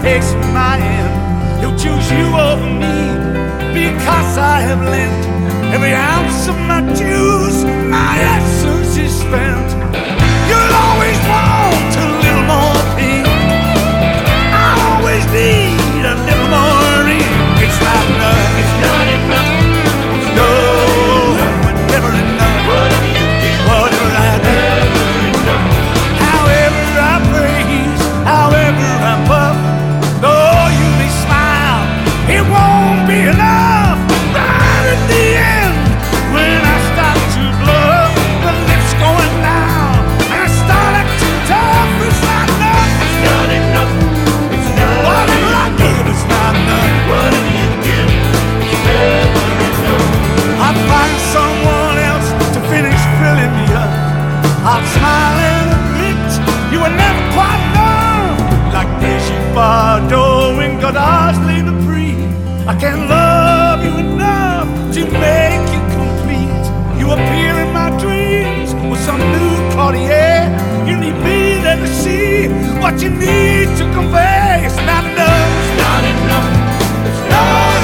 takes my end. He'll choose you over me because I have lent every ounce of my dues. My essence is spent. You'll always want a little more pain. I always need a little more rain. It's not enough. It's not enough. No, never enough. Whatever I do, however I praise, however I puff, though you may smile, it won't be enough. Right at the end, when I start to blow, the lips going down, and I start acting tough. It's not enough. It's not enough. It's not enough. Whatever I give, it's not enough. Whatever you give, it's never enough. I'll find someone else to finish filling me up. I'll smile and admit you were never quite enough. Like Brigitte Bardot in Godard's Les Prix, I can't love you enough to make you complete. You appear in my dreams with some new Cartier. You need me there to see what you need to convey. It's not enough. It's not enough. It's not